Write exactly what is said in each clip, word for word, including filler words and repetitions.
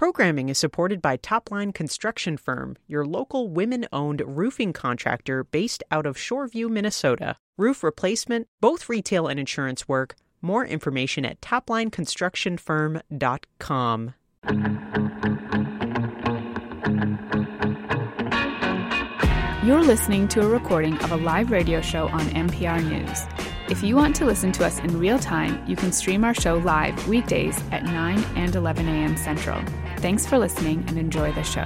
Programming is supported by Topline Construction Firm, your local women-owned roofing contractor based out of Shoreview, Minnesota. Roof replacement, both retail and insurance work. More information at topline construction firm dot com. You're listening to a recording of a live radio show on N P R News. If you want to listen to us in real time, you can stream our show live weekdays at nine and eleven a.m. Central. Thanks for listening and enjoy the show.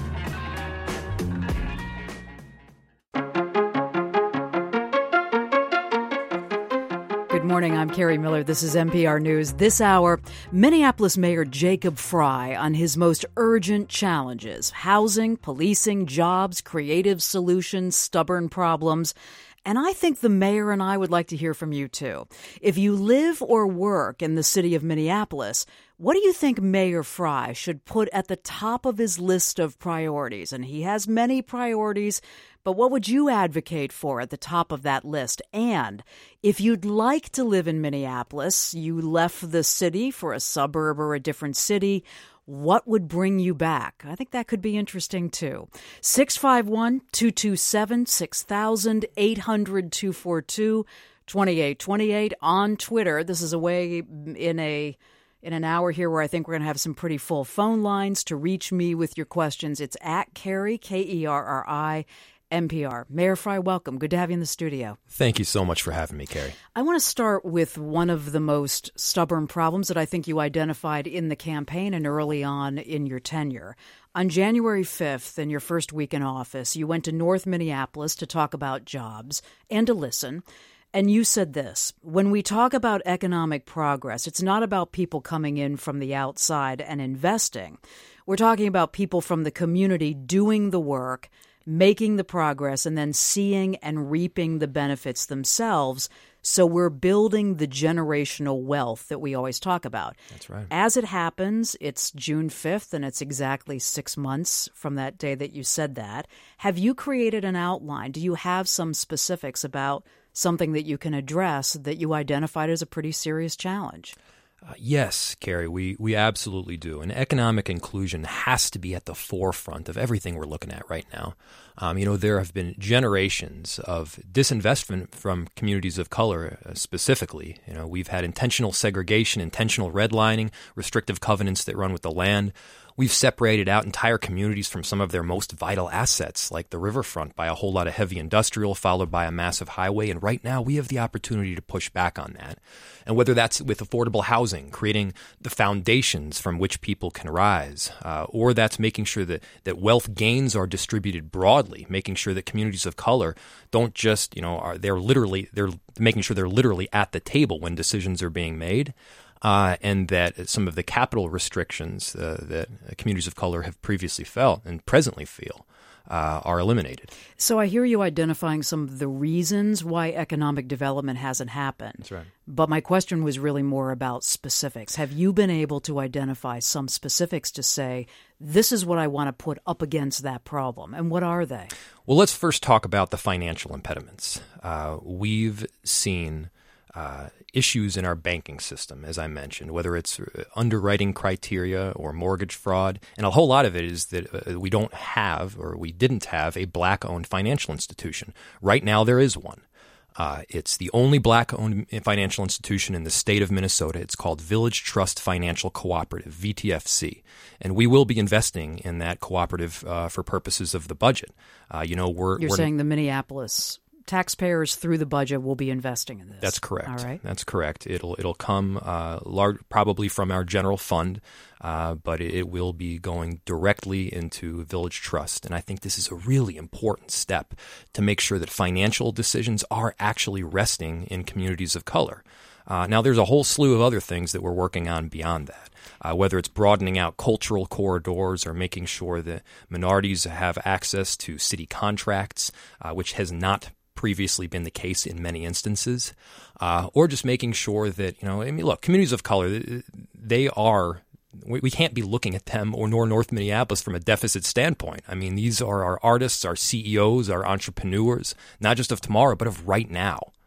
Good morning, I'm Carrie Miller. This is N P R News. This hour, Minneapolis Mayor Jacob Frey on his most urgent challenges: housing, policing, jobs, creative solutions, stubborn problems. And I think the mayor and I would like to hear from you, too. If you live or work in the city of Minneapolis, what do you think Mayor Frey should put at the top of his list of priorities? And he has many priorities, but what would you advocate for at the top of that list? And if you'd like to live in Minneapolis, you left the city for a suburb or a different city, what would bring you back? I think that could be interesting, too. six five one, two two seven, six thousand, eight hundred, two four two, two eight two eight on Twitter. This is a way in a in an hour here where I think we're going to have some pretty full phone lines to reach me with your questions. It's at Carrie, K E R R I, N P R. Mayor Frey, welcome. Good to have you in the studio. Thank you so much for having me, Carrie. I want to start with one of the most stubborn problems that I think you identified in the campaign and early on in your tenure. On January fifth, in your first week in office, you went to North Minneapolis to talk about jobs and to listen. And you said this: when we talk about economic progress, it's not about people coming in from the outside and investing. We're talking about people from the community doing the work, making the progress, and then seeing and reaping the benefits themselves. So we're building the generational wealth that we always talk about. That's right. As it happens, it's June fifth, and it's exactly six months from that day that you said that. Have you created an outline? Do you have some specifics about something that you can address that you identified as a pretty serious challenge? Uh, yes, Carrie, we, we absolutely do. And economic inclusion has to be at the forefront of everything we're looking at right now. Um, you know, there have been generations of disinvestment from communities of color uh, specifically. You know, we've had intentional segregation, intentional redlining, restrictive covenants that run with the land. We've separated out entire communities from some of their most vital assets, like the riverfront, by a whole lot of heavy industrial, followed by a massive highway. And right now, we have the opportunity to push back on that. And whether that's with affordable housing, creating the foundations from which people can rise, uh, or that's making sure that, that wealth gains are distributed broadly, making sure that communities of color don't just, you know, are they're literally, they're making sure they're literally at the table when decisions are being made. Uh, and that some of the capital restrictions uh, that communities of color have previously felt and presently feel uh, are eliminated. So I hear you identifying some of the reasons why economic development hasn't happened. That's right. But my question was really more about specifics. Have you been able to identify some specifics to say, this is what I want to put up against that problem? And what are they? Well, let's first talk about the financial impediments. Uh, we've seen Uh, issues in our banking system, as I mentioned, whether it's underwriting criteria or mortgage fraud. And a whole lot of it is that uh, we don't have, or we didn't have, a black-owned financial institution. Right now, there is one. Uh, it's the only black-owned financial institution in the state of Minnesota. It's called Village Trust Financial Cooperative, V T F C. And we will be investing in that cooperative uh, for purposes of the budget. Uh, you know, we're You're we're, saying the Minneapolis taxpayers through the budget will be investing in this. That's correct. All right. That's correct. It'll it'll come uh, large, probably from our general fund, uh, but it, it will be going directly into Village Trust. And I think this is a really important step to make sure that financial decisions are actually resting in communities of color. Uh, now, there's a whole slew of other things that we're working on beyond that, uh, whether it's broadening out cultural corridors or making sure that minorities have access to city contracts, uh, which has not previously been the case in many instances, uh, or just making sure that, you know, I mean, look, communities of color, they are, we, we can't be looking at them or nor North Minneapolis from a deficit standpoint. I mean, these are our artists, our C E Os, our entrepreneurs, not just of tomorrow, but of right now.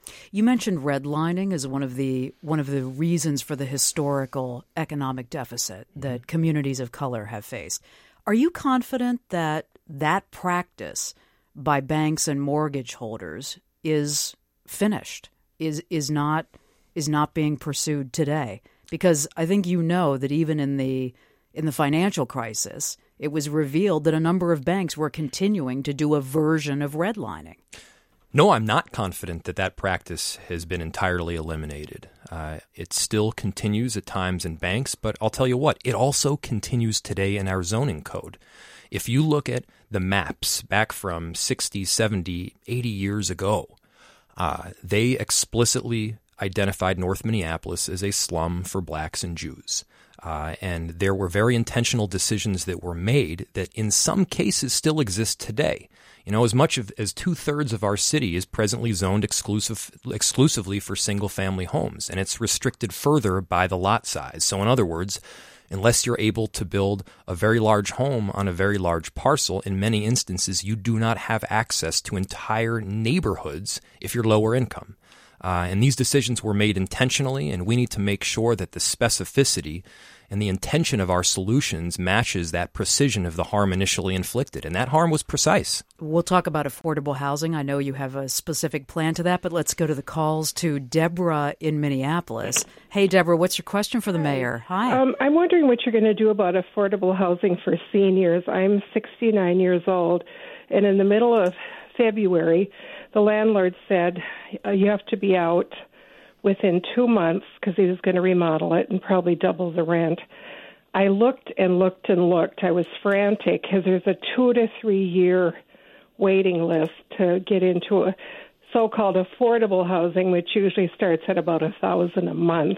You mentioned redlining as one of the one of the reasons for the historical economic deficit that communities of color have faced. Are you confident that that practice by banks and mortgage holders is finished, is is not is not being pursued today? Because I think you know that even in the in the financial crisis, it was revealed that a number of banks were continuing to do a version of redlining. No, I'm not confident that that practice has been entirely eliminated. Uh, it still continues at times in banks, but I'll tell you what, it also continues today in our zoning code. If you look at the maps back from sixty, seventy, eighty years ago, uh, they explicitly identified North Minneapolis as a slum for blacks and Jews. Uh, and there were very intentional decisions that were made that in some cases still exist today. You know, as much of, as two-thirds of our city is presently zoned exclusive, exclusively for single-family homes, and it's restricted further by the lot size. So in other words, unless you're able to build a very large home on a very large parcel, in many instances you do not have access to entire neighborhoods if you're lower income. Uh, and these decisions were made intentionally, and we need to make sure that the specificity and the intention of our solutions matches that precision of the harm initially inflicted. And that harm was precise. We'll talk about affordable housing. I know you have a specific plan to that, but let's go to the calls to Deborah in Minneapolis. Hey, Deborah, what's your question for the mayor? Hi. Um, I'm wondering what you're going to do about affordable housing for seniors. I'm sixty-nine years old, and in the middle of February, the landlord said uh, you have to be out within two months because he was going to remodel it and probably double the rent. I looked and looked and looked. I was frantic because there's a two to three year waiting list to get into a so-called affordable housing, which usually starts at about a thousand a month.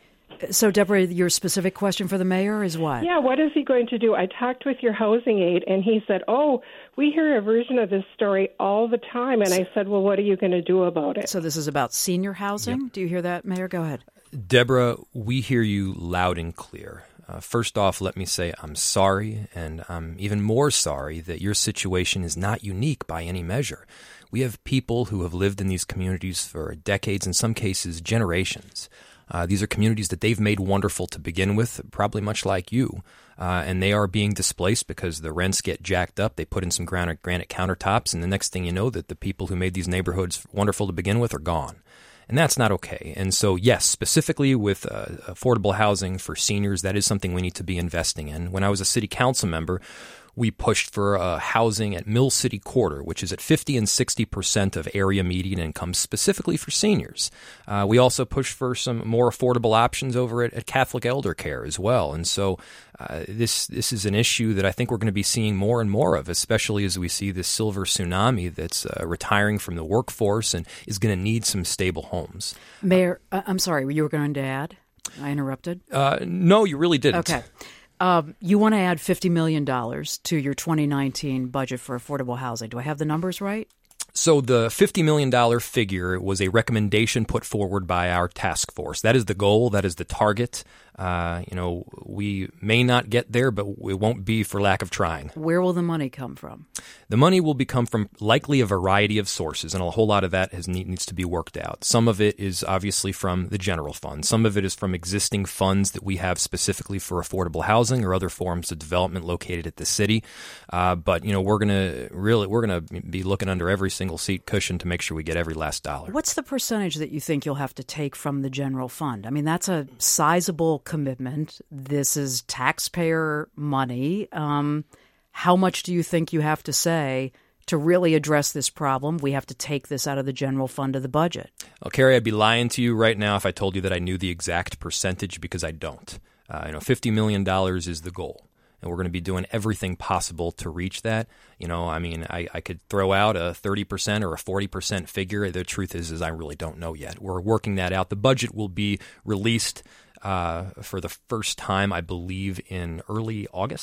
So, Deborah, your specific question for the mayor is what? Yeah, what is he going to do? I talked with your housing aide, and he said, oh, we hear a version of this story all the time. And I said, well, what are you going to do about it? So this is about senior housing? Yep. Do you hear that, Mayor? Go ahead. Deborah, we hear you loud and clear. Uh, first off, let me say I'm sorry, and I'm even more sorry that your situation is not unique by any measure. We have people who have lived in these communities for decades, in some cases generations. Uh, these are communities that they've made wonderful to begin with, probably much like you, uh, and they are being displaced because the rents get jacked up. They put in some granite, granite countertops, and the next thing you know, that the people who made these neighborhoods wonderful to begin with are gone. And that's not okay. And so, yes, specifically with uh, affordable housing for seniors, that is something we need to be investing in. When I was a city council member, we pushed for uh, housing at Mill City Quarter, which is at fifty and sixty percent of area median income, specifically for seniors. Uh, we also pushed for some more affordable options over at, at Catholic Elder Care as well. And so uh, this this is an issue that I think we're going to be seeing more and more of, especially as we see this silver tsunami that's uh, retiring from the workforce and is going to need some stable homes. Mayor, uh, I'm sorry, you were going to add? I interrupted? Uh, no, you really didn't. Okay. Um, you want to add fifty million dollars to your twenty nineteen budget for affordable housing. Do I have the numbers right? So the fifty million dollars figure was a recommendation put forward by our task force. That is the goal. That is the target. Uh, you know, we may not get there, but it won't be for lack of trying. Where will the money come from? The money will be come from likely a variety of sources, and a whole lot of that has, needs to be worked out. Some of it is obviously from the general fund. Some of it is from existing funds that we have specifically for affordable housing or other forms of development located at the city. Uh, but you know, we're gonna really we're gonna be looking under every single seat cushion to make sure we get every last dollar. What's the percentage that you think you'll have to take from the general fund? I mean, that's a sizable commitment. This is taxpayer money. Um, how much do you think you have to say to really address this problem? We have to take this out of the general fund of the budget. Well, Carrie, I'd be lying to you right now if I told you that I knew the exact percentage, because I don't. Uh, you know, fifty million dollars is the goal. And we're going to be doing everything possible to reach that. You know, I mean, I, I could throw out a thirty percent or a forty percent figure. The truth is, is I really don't know yet. We're working that out. The budget will be released uh, for the first time, I believe, in early August.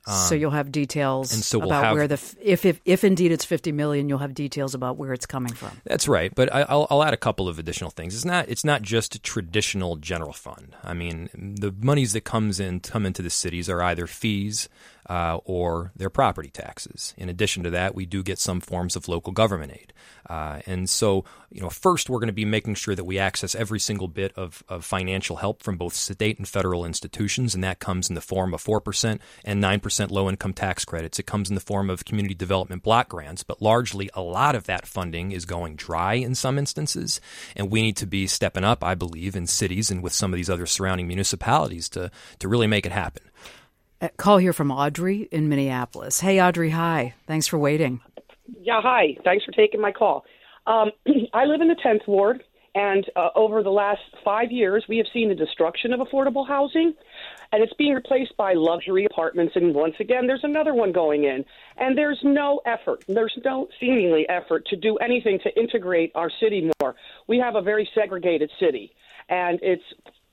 Um, so you'll have details and so we'll about have, where the if, if if indeed it's fifty million, you'll have details about where it's coming from. That's right, but I, I'll, I'll add a couple of additional things. It's not it's not just a traditional general fund. I mean, the monies that comes in come into the cities are either fees uh, or their property taxes. In addition to that, we do get some forms of local government aid, uh, and so you know, first we're going to be making sure that we access every single bit of, of financial help from both state and federal institutions, and that comes in the form of four percent and nine percent low-income tax credits. It comes in the form of community development block grants, but largely a lot of that funding is going dry in some instances, and we need to be stepping up, I believe, in cities and with some of these other surrounding municipalities to, to really make it happen. A call here from Audrey in Minneapolis. Hey, Audrey, hi. Thanks for waiting. Yeah, hi. Thanks for taking my call. Um, I live in the tenth Ward, and uh, over the last five years, we have seen the destruction of affordable housing, and it's being replaced by luxury apartments. And once again, there's another one going in, and there's no effort. There's no seemingly effort to do anything to integrate our city more. We have a very segregated city, and it's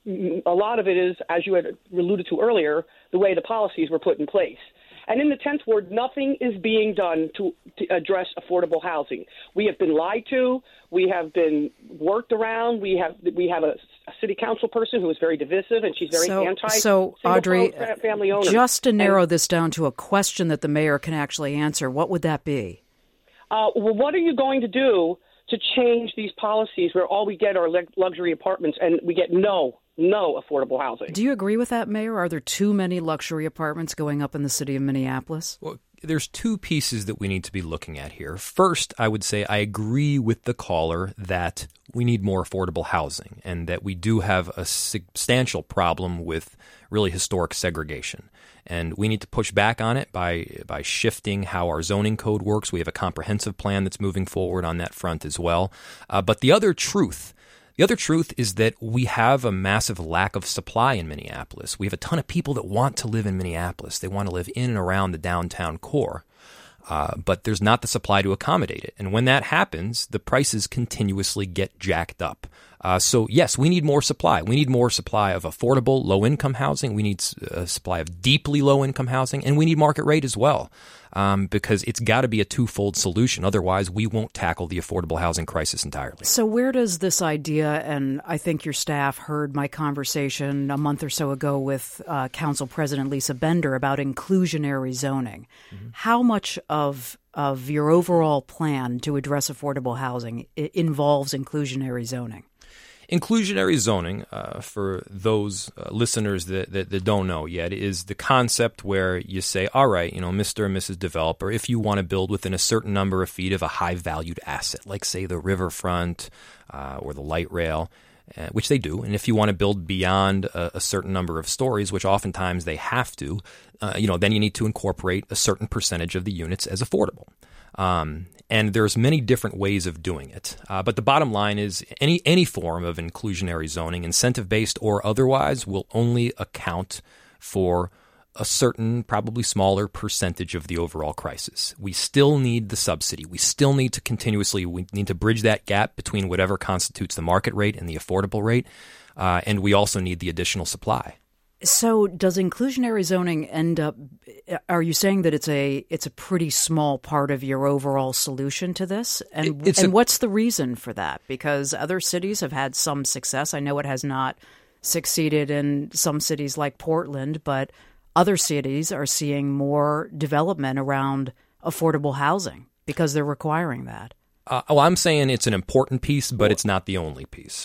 a lot of it is, as you had alluded to earlier, the way the policies were put in place. And in the tenth Ward, nothing is being done to, to address affordable housing. We have been lied to. We have been worked around. We have we have a, a city council person who is very divisive, and she's very so, anti. So, Audrey, family owners. Just to narrow and, this down to a question that the mayor can actually answer, what would that be? Uh, well, what are you going to do to change these policies where all we get are luxury apartments and we get no No affordable housing? Do you agree with that, Mayor? Are there too many luxury apartments going up in the city of Minneapolis? Well, there's two pieces that we need to be looking at here. First, I would say I agree with the caller that we need more affordable housing and that we do have a substantial problem with really historic segregation. And we need to push back on it by by shifting how our zoning code works. We have a comprehensive plan that's moving forward on that front as well. Uh, but the other truth The other truth is that we have a massive lack of supply in Minneapolis. We have a ton of people that want to live in Minneapolis. They want to live in and around the downtown core. Uh, but there's not the supply to accommodate it. And when that happens, the prices continuously get jacked up. Uh, so, yes, we need more supply. We need more supply of affordable, low-income housing. We need a supply of deeply low-income housing. And we need market rate as well, um, because it's got to be a twofold solution. Otherwise, we won't tackle the affordable housing crisis entirely. So where does this idea, and I think your staff heard my conversation a month or so ago with uh, Council President Lisa Bender about inclusionary zoning. Mm-hmm. How much of of your overall plan to address affordable housing I- involves inclusionary zoning? Inclusionary zoning, uh, for those uh, listeners that, that, that don't know yet, is the concept where you say, all right, you know, Mister and Missus Developer, if you want to build within a certain number of feet of a high-valued asset, like, say, the riverfront uh, or the light rail, uh, which they do, and if you want to build beyond a, a certain number of stories, which oftentimes they have to, uh, you know, then you need to incorporate a certain percentage of the units as affordable. Um, and there's many different ways of doing it. Uh, but the bottom line is any any form of inclusionary zoning, incentive-based or otherwise, will only account for a certain, probably smaller percentage of the overall crisis. We still need the subsidy. We still need to continuously, we need to bridge that gap between whatever constitutes the market rate and the affordable rate. Uh, and we also need the additional supply. So does inclusionary zoning end up, are you saying that it's a it's a pretty small part of your overall solution to this? And, it's and a, what's the reason for that? Because other cities have had some success. I know it has not succeeded in some cities like Portland, but other cities are seeing more development around affordable housing because they're requiring that. Uh, well, I'm saying it's an important piece, but it's not the only piece.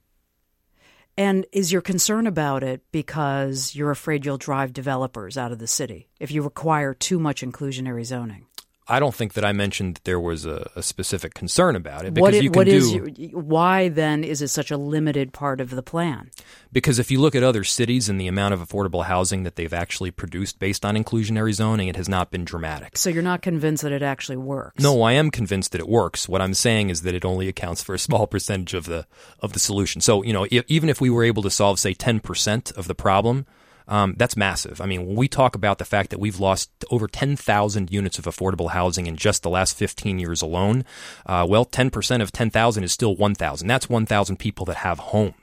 And is your concern about it because you're afraid you'll drive developers out of the city if you require too much inclusionary zoning? I don't think that I mentioned that there was a, a specific concern about it. Because what it, you can what do, is your, why then is it such a limited part of the plan? Because if you look at other cities and the amount of affordable housing that they've actually produced based on inclusionary zoning, it has not been dramatic. So you're not convinced that it actually works? No, I am convinced that it works. What I'm saying is that it only accounts for a small percentage of the of the solution. So, you know, if, even if we were able to solve, say, ten percent of the problem, Um, that's massive. I mean, when we talk about the fact that we've lost over ten thousand units of affordable housing in just the last fifteen years alone, uh, well, ten percent of ten thousand is still one thousand. That's one thousand people that have homes.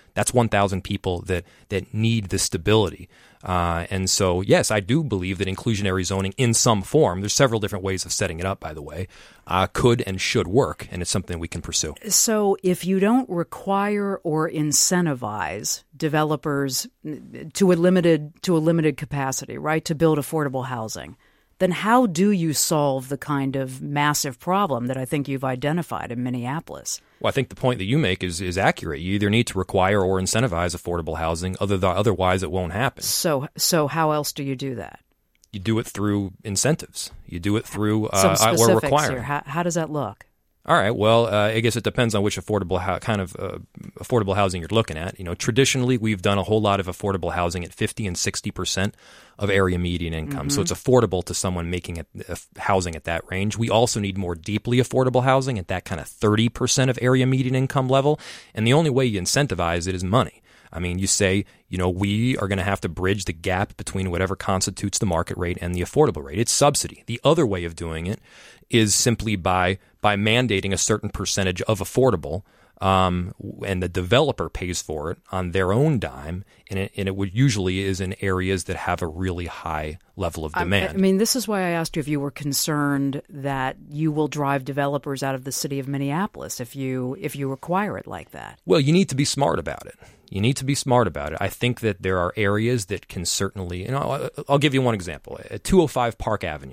That's one thousand people that, that need the stability. Uh, and so, yes, I do believe that inclusionary zoning in some form, there's several different ways of setting it up, by the way, uh, could and should work, and it's something we can pursue. So if you don't require or incentivize developers to a limited to a limited capacity, right, to build affordable housing, then how do you solve the kind of massive problem that I think you've identified in Minneapolis? Well, I think the point that you make is, is accurate. You either need to require or incentivize affordable housing, other th- otherwise it won't happen. So so how else do you do that? You do it through incentives. You do it through uh, Some specifics or requiring. here. How, how does that look? All right. Well, uh, I guess it depends on which affordable ho- kind of uh, affordable housing you're looking at. You know, traditionally we've done a whole lot of affordable housing at fifty and sixty percent of area median income, mm-hmm. so it's affordable to someone making it, uh, housing at that range. We also need more deeply affordable housing at that kind of thirty percent of area median income level, and the only way you incentivize it is money. I mean, you say, you know, we are going to have to bridge the gap between whatever constitutes the market rate and the affordable rate. It's subsidy. The other way of doing it is simply by by mandating a certain percentage of affordable, um, and the developer pays for it on their own dime, and it, and it would usually is in areas that have a really high level of demand. I, I mean, this is why I asked you if you were concerned that you will drive developers out of the city of Minneapolis if you if you require it like that. Well, you need to be smart about it. You need to be smart about it. I think that there are areas that can certainly, you know, I'll give you one example. At two oh five Park Avenue.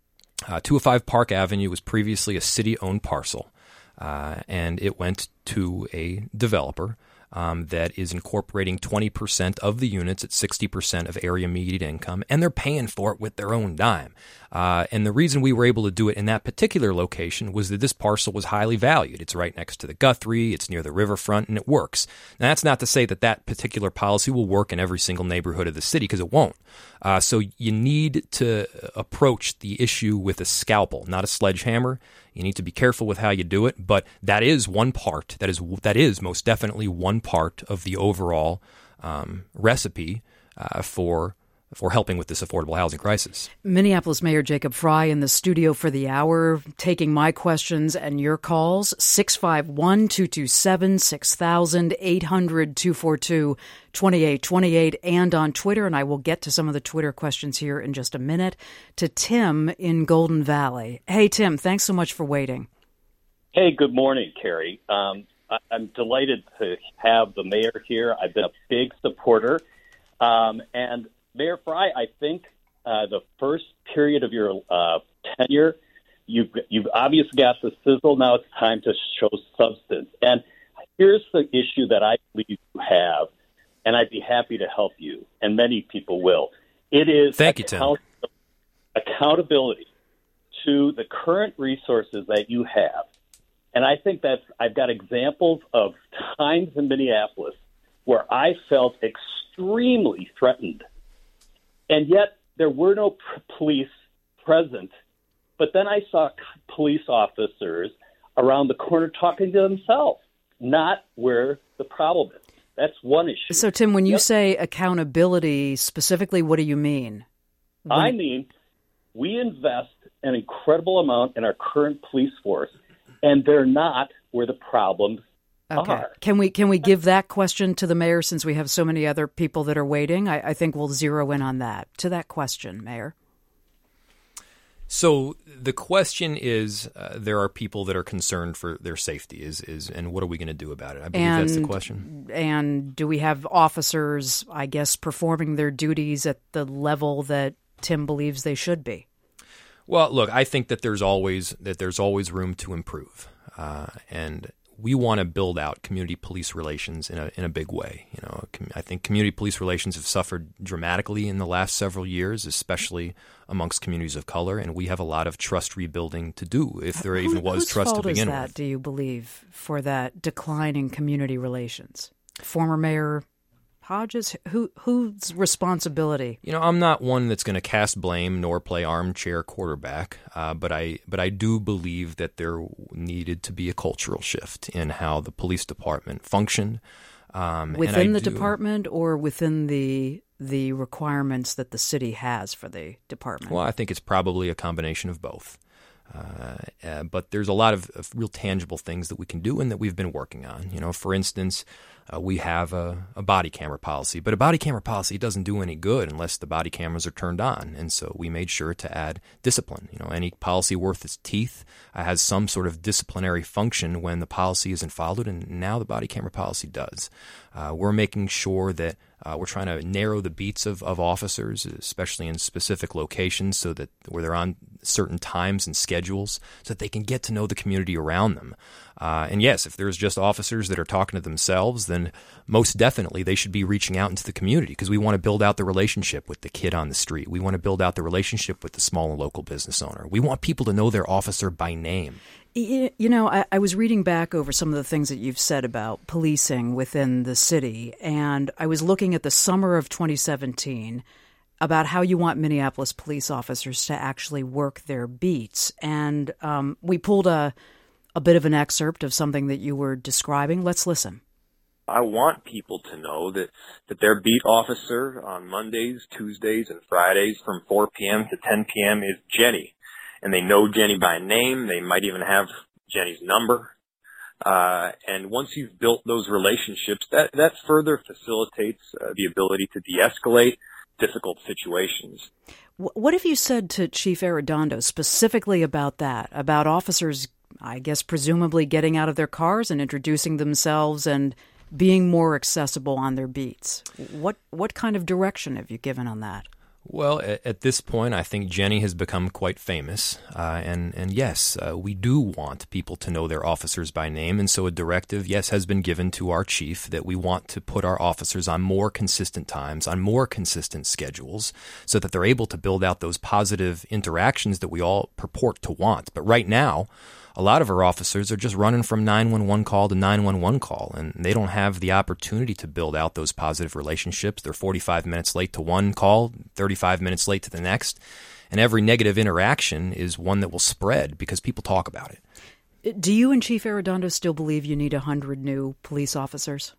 Uh, two oh five Park Avenue was previously a city-owned parcel, uh, and it went to a developer um, that is incorporating twenty percent of the units at sixty percent of area median income, and they're paying for it with their own dime. Uh, and the reason we were able to do it in that particular location was that this parcel was highly valued. It's right next to the Guthrie, it's near the riverfront, and it works. Now, that's not to say that that particular policy will work in every single neighborhood of the city, because it won't. Uh, so you need to approach the issue with a scalpel, not a sledgehammer. You need to be careful with how you do it, but that is one part, that is that is most definitely one part of the overall um, recipe uh, for for helping with this affordable housing crisis. Minneapolis Mayor Jacob Frey in the studio for the hour, taking my questions and your calls. six five one, two two seven, six thousand, eight hundred, two four two, two eight two eight, and on Twitter, and I will get to some of the Twitter questions here in just a minute, to Tim in Golden Valley. Hey, Tim, thanks so much for waiting. Hey, good morning, Carrie. Um, I- I'm delighted to have the mayor here. I've been a big supporter, um, and Mayor Frey, I think uh, the first period of your uh, tenure, you've you've obviously got the sizzle. Now it's time to show substance. And here's the issue that I believe you have, and I'd be happy to help you, and many people will. It is Thank you, Tim. accountability to the current resources that you have. And I think that's I've got examples of times in Minneapolis where I felt extremely threatened. And yet there were no p- police present. But then I saw c- police officers around the corner talking to themselves, not where the problem is. That's one issue. So, Tim, when you yep. say accountability, specifically, what do you mean? When... I mean, we invest an incredible amount in our current police force, and they're not where the problems Okay. are. Can we can we give that question to the mayor, since we have so many other people that are waiting? I, I think we'll zero in on that. To that question, Mayor. So the question is, uh, there are people that are concerned for their safety, is is, and what are we going to do about it? I believe and, that's the question. And do we have officers, I guess, performing their duties at the level that Tim believes they should be? Well, look, I think that there's always that there's always room to improve, uh, and we want to build out community police relations in a in a big way. You know, I think community police relations have suffered dramatically in the last several years, especially amongst communities of color, and we have a lot of trust rebuilding to do, if there Who, even was whose trust fault to begin is that, with. do you believe, for that decline in community relations? Former Mayor Hodges? Who whose responsibility? You know, I'm not one that's going to cast blame nor play armchair quarterback, uh, but I but I do believe that there needed to be a cultural shift in how the police department functioned. Um, Within and I the do, department, or within the the requirements that the city has for the department? Well, I think it's probably a combination of both. Uh, uh, but there's a lot of, of real tangible things that we can do and that we've been working on. You know, for instance, uh, we have a, a body camera policy, but a body camera policy doesn't do any good unless the body cameras are turned on. And so we made sure to add discipline. You know, any policy worth its teeth uh, has some sort of disciplinary function when the policy isn't followed, and now the body camera policy does. Uh, we're making sure that Uh, we're trying to narrow the beats of, of officers, especially in specific locations, so that where they're on certain times and schedules, so that they can get to know the community around them. Uh, and yes, if there's just officers that are talking to themselves, then most definitely they should be reaching out into the community, because we want to build out the relationship with the kid on the street. We want to build out the relationship with the small and local business owner. We want people to know their officer by name. You know, I, I was reading back over some of the things that you've said about policing within the city, and I was looking at the summer of twenty seventeen about how you want Minneapolis police officers to actually work their beats. And um, we pulled a, a bit of an excerpt of something that you were describing. Let's listen. I want people to know that, that their beat officer on Mondays, Tuesdays, and Fridays from four p.m. to ten p.m. is Jenny. And they know Jenny by name. They might even have Jenny's number. Uh, and once you've built those relationships, that, that further facilitates uh, the ability to de-escalate difficult situations. What have you said to Chief Arredondo specifically about that, about officers, I guess, presumably getting out of their cars and introducing themselves and being more accessible on their beats? What, what kind of direction have you given on that? Well, at, at this point, I think Jenny has become quite famous. Uh, and, and yes, uh, we do want people to know their officers by name. And so a directive, yes, has been given to our chief that we want to put our officers on more consistent times, on more consistent schedules, so that they're able to build out those positive interactions that we all purport to want. But right now, a lot of our officers are just running from nine one one call to nine one one call, and they don't have the opportunity to build out those positive relationships. They're forty-five minutes late to one call, thirty-five minutes late to the next, and every negative interaction is one that will spread because people talk about it. Do you and Chief Arredondo still believe you need one hundred new police officers?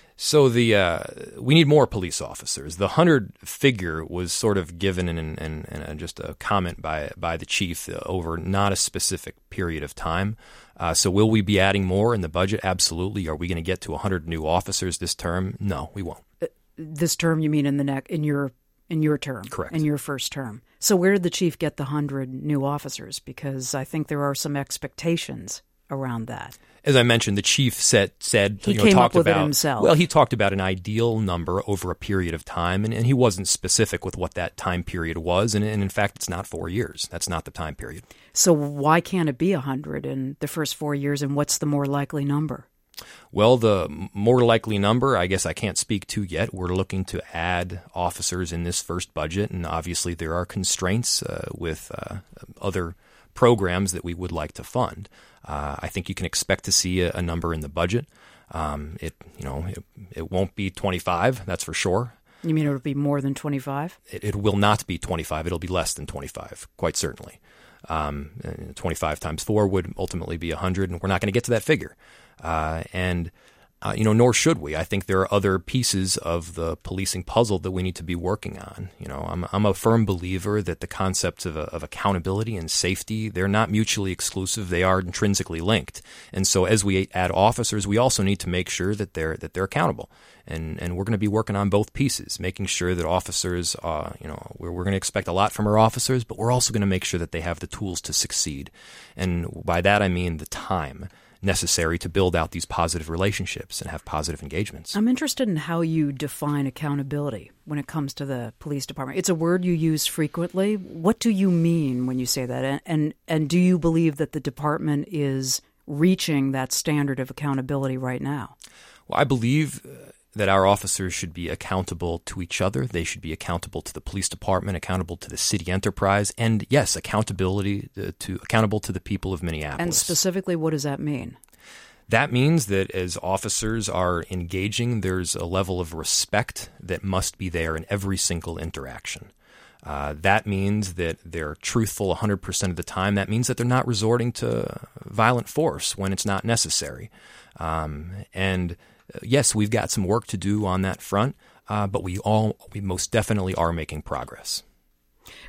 So the uh, we need more police officers. The hundred figure was sort of given in, in, in, in just a comment by by the chief over not a specific period of time. Uh, so will we be adding more in the budget? Absolutely. Are we going to get to one hundred new officers this term? No, we won't. Uh, this term, you mean in the neck in your in your term? Correct. In your first term. So where did the chief get the hundred new officers? Because I think there are some expectations around that. As I mentioned, the chief said, said he you know, came talked up with about, it himself. Well, he talked about an ideal number over a period of time, and, and he wasn't specific with what that time period was. And, and in fact, it's not four years. That's not the time period. So why can't it be one hundred in the first four years, and what's the more likely number? Well, the more likely number, I guess I can't speak to yet. We're looking to add officers in this first budget, and obviously there are constraints uh, with uh, other programs that we would like to fund. Uh, I think you can expect to see a, a number in the budget. Um, it, you know, it, it won't be twenty-five, that's for sure. You mean it'll be more than twenty-five? It, it will not be twenty-five. It'll be less than twenty-five, quite certainly. Um, twenty-five times four would ultimately be one hundred, and we're not going to get to that figure. Uh, and Uh, you know, nor should we. I think there are other pieces of the policing puzzle that we need to be working on. You know, I'm I'm a firm believer that the concepts of, of accountability and safety, they're not mutually exclusive. They are intrinsically linked. And so as we add officers, we also need to make sure that they're that they're accountable. And and we're going to be working on both pieces, making sure that officers, uh, you know, we're, we're going to expect a lot from our officers, but we're also going to make sure that they have the tools to succeed. And by that, I mean the time necessary to build out these positive relationships and have positive engagements. I'm interested in how you define accountability when it comes to the police department. It's a word you use frequently. What do you mean when you say that? And and, and do you believe that the department is reaching that standard of accountability right now? Well, I believe that our officers should be accountable to each other. They should be accountable to the police department, accountable to the city enterprise, and yes, accountability to accountable to the people of Minneapolis. And specifically, what does that mean? That means that as officers are engaging, there's a level of respect that must be there in every single interaction. Uh, that means that they're truthful one hundred percent of the time. That means that they're not resorting to violent force when it's not necessary. Um, and Yes, we've got some work to do on that front, uh, but we all we most definitely are making progress.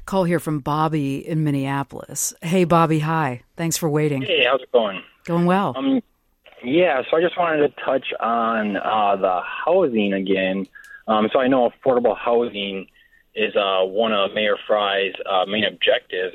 Call here from Bobby in Minneapolis. Hey, Bobby, hi. Thanks for waiting. Hey, how's it going? Going well. Um, yeah, so I just wanted to touch on uh, the housing again. Um, so I know affordable housing is uh, one of Mayor Fry's uh, main objectives,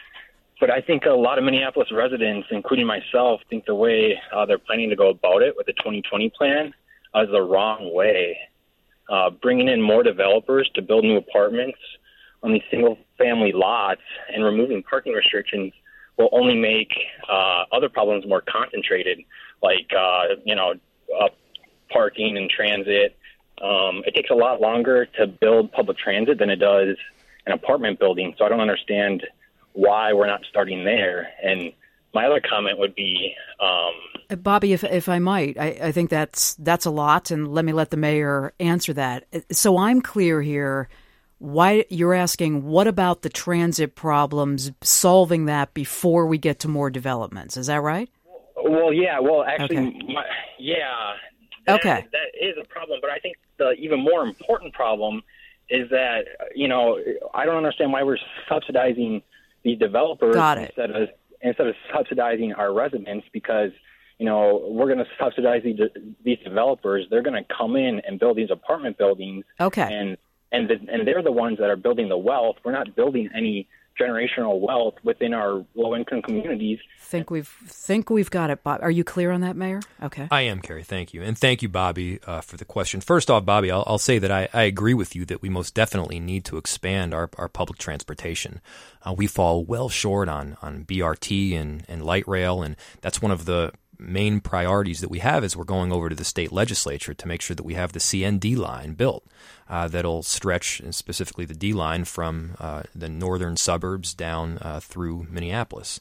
but I think a lot of Minneapolis residents, including myself, think the way uh, they're planning to go about it with the twenty twenty plan uh, is the wrong way. Uh, bringing in more developers to build new apartments on these single-family lots and removing parking restrictions will only make uh, other problems more concentrated, like, uh, you know, uh, parking and transit. Um, it takes a lot longer to build public transit than it does an apartment building, so I don't understand why we're not starting there. And my other comment would be... Um, Bobby, if if I might, I, I think that's that's a lot, and let me let the mayor answer that. So I'm clear here. Why you're asking, what about the transit problems, solving that before we get to more developments? Is that right? Well, yeah. Well, actually, okay. my, yeah. That, okay. That is a problem, but I think the even more important problem is that, you know, I don't understand why we're subsidizing these developers Got it. instead of instead of subsidizing our residents, because, you know, we're going to subsidize these, these developers. They're going to come in and build these apartment buildings. Okay. And and the, and they're the ones that are building the wealth. We're not building any generational wealth within our low-income communities. Think we've think we've got it, Bob. Are you clear on that, Mayor? Okay. I am, Carrie. Thank you. And thank you, Bobby, uh, for the question. First off, Bobby, I'll, I'll say that I, I agree with you that we most definitely need to expand our, our public transportation. Uh, we fall well short on, on B R T and, and light rail, and that's one of the main priorities that we have as we're going over to the state legislature to make sure that we have the C N D line built uh, that'll stretch, and specifically the D line, from uh, the northern suburbs down uh, through Minneapolis.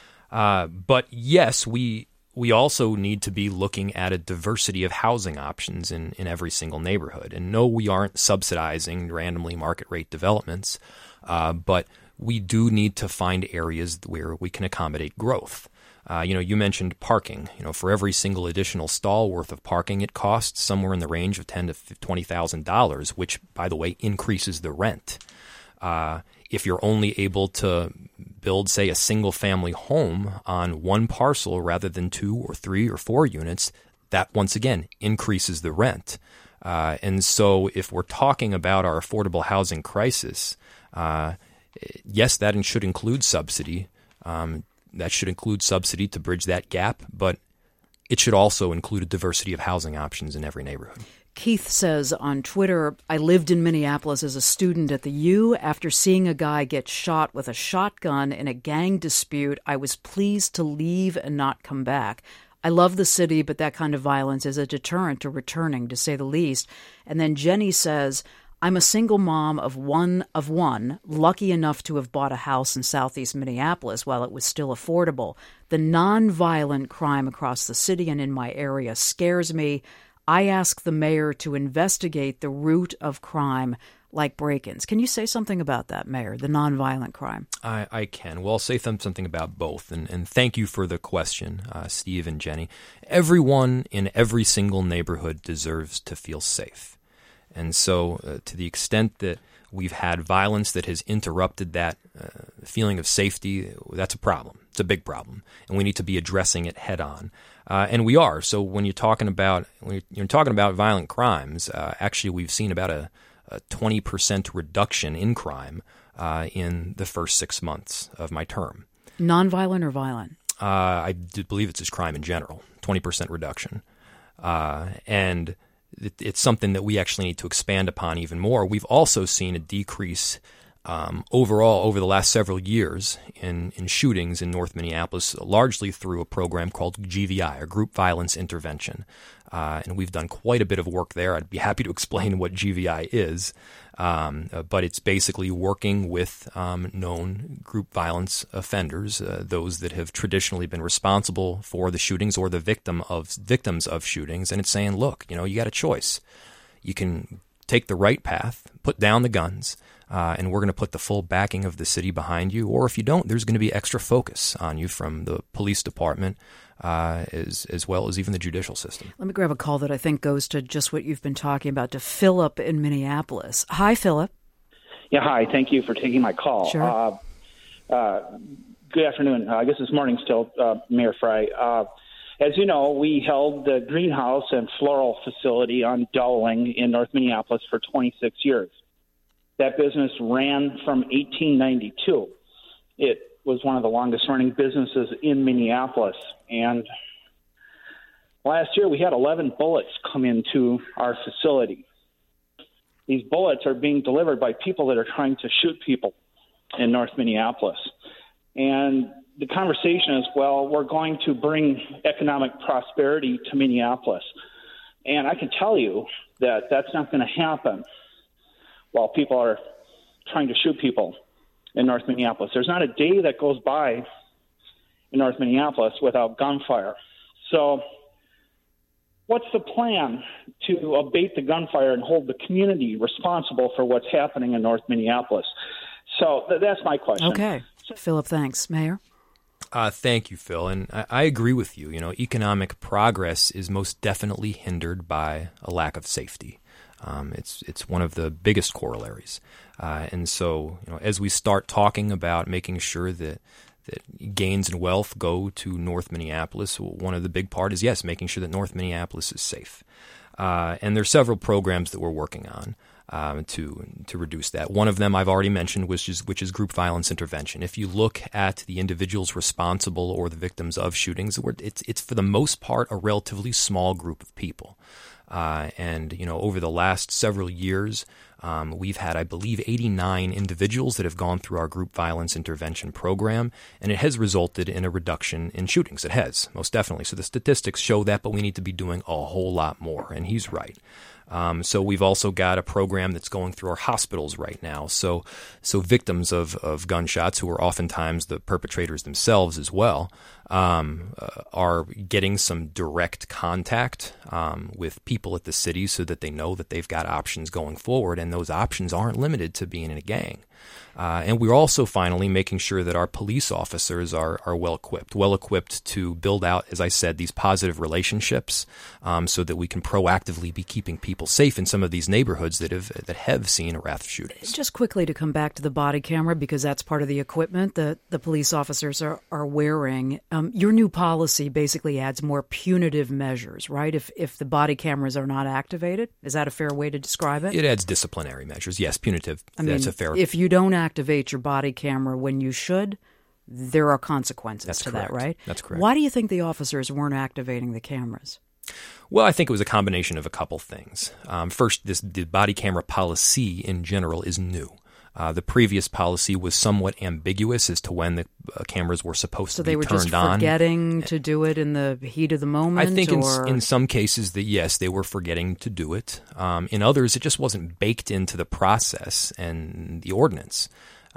Uh, but yes, we we also need to be looking at a diversity of housing options in, in every single neighborhood. And no, we aren't subsidizing randomly market rate developments, uh, but we do need to find areas where we can accommodate growth. Uh, you know, you mentioned parking. You know, for every single additional stall worth of parking, it costs somewhere in the range of ten to twenty thousand dollars, which, by the way, increases the rent. Uh, if you're only able to build, say, a single-family home on one parcel rather than two or three or four units, that once again increases the rent. Uh, and so, if we're talking about our affordable housing crisis, uh, yes, that should include subsidy. Um, That should include subsidy to bridge that gap, but it should also include a diversity of housing options in every neighborhood. Keith says on Twitter, I lived in Minneapolis as a student at the U. After seeing a guy get shot with a shotgun in a gang dispute, I was pleased to leave and not come back. I love the city, but that kind of violence is a deterrent to returning, to say the least. And then Jenny says, I'm a single mom of one of one, lucky enough to have bought a house in southeast Minneapolis while it was still affordable. The nonviolent crime across the city and in my area scares me. I ask the mayor to investigate the root of crime, like break-ins. Can you say something about that, Mayor, the nonviolent crime? I, I can. Well, I'll say something about both. And, and thank you for the question, uh, Steve and Jenny. Everyone in every single neighborhood deserves to feel safe. And so uh, to the extent that we've had violence that has interrupted that uh, feeling of safety, that's a problem. It's a big problem. And we need to be addressing it head on. Uh, and we are. So when you're talking about when you're talking about violent crimes, uh, actually we've seen about a, a twenty percent reduction in crime uh, in the first six months of my term. Nonviolent or violent? Uh, I do believe it's just crime in general, twenty percent reduction. Uh, and it's something that we actually need to expand upon even more. We've also seen a decrease um, overall over the last several years in, in shootings in North Minneapolis, largely through a program called G V I, or Group Violence Intervention. Uh, and we've done quite a bit of work there. I'd be happy to explain what G V I is, um, uh, but it's basically working with um, known group violence offenders, uh, those that have traditionally been responsible for the shootings or the victim of victims of shootings, and it's saying, look, you know, you got a choice. You can take the right path, put down the guns, uh, and we're going to put the full backing of the city behind you. Or if you don't, there's going to be extra focus on you from the police department, Uh, as as well as even the judicial system. Let me grab a call that I think goes to just what you've been talking about, to Philip in Minneapolis. Hi, Philip. Yeah, hi. Thank you for taking my call. Sure. Uh, uh, good afternoon. Uh, I guess it's morning still, uh, Mayor Fry. Uh, as you know, we held the greenhouse and floral facility on Dowling in North Minneapolis for twenty-six years. That business ran from eighteen ninety-two. It was one of the longest-running businesses in Minneapolis. And last year, we had eleven bullets come into our facility. These bullets are being delivered by people that are trying to shoot people in North Minneapolis. And the conversation is, well, we're going to bring economic prosperity to Minneapolis. And I can tell you that that's not going to happen while people are trying to shoot people in North Minneapolis. There's not a day that goes by in North Minneapolis without gunfire. So what's the plan to abate the gunfire and hold the community responsible for what's happening in North Minneapolis? So th- that's my question. Okay. Philip, thanks. Mayor? Uh, thank you, Phil. And I, I agree with you. You know, economic progress is most definitely hindered by a lack of safety. Um, it's it's one of the biggest corollaries. Uh, and so, you know, as we start talking about making sure that that gains in wealth go to North Minneapolis, one of the big part is, yes, making sure that North Minneapolis is safe. Uh, and there's several programs that we're working on um, to to reduce that. One of them I've already mentioned, which is which is group violence intervention. If you look at the individuals responsible or the victims of shootings, it's it's for the most part a relatively small group of people. Uh, and, you know, over the last several years, um, we've had, I believe, eighty-nine individuals that have gone through our group violence intervention program, and it has resulted in a reduction in shootings. It has, most definitely. So the statistics show that, but we need to be doing a whole lot more, and he's right. Um, so we've also got a program that's going through our hospitals right now. So so victims of, of gunshots, who are oftentimes the perpetrators themselves as well, um, uh, are getting some direct contact um, with people at the city so that they know that they've got options going forward, and those options aren't limited to being in a gang. Uh, and we're also finally making sure that our police officers are are well equipped, well equipped to build out, as I said, these positive relationships, um, so that we can proactively be keeping people safe in some of these neighborhoods that have that have seen a raft of shootings. Just quickly to come back to the body camera, because that's part of the equipment that the police officers are, are wearing. Um, your new policy basically adds more punitive measures, right? If if the body cameras are not activated, is that a fair way to describe it? It adds disciplinary measures. Yes, punitive. I that's mean, a fair. If you don't activate your body camera when you should, there are consequences That's to correct. that, right? That's correct. Why do you think the officers weren't activating the cameras? Well, I think it was a combination of a couple things. Um, first, this the body camera policy in general is new. Uh, the previous policy was somewhat ambiguous as to when the uh, cameras were supposed so to be turned on. So they were just forgetting to do it in the heat of the moment? I think or? in, in some cases that, yes, they were forgetting to do it. Um, in others, it just wasn't baked into the process and the ordinance.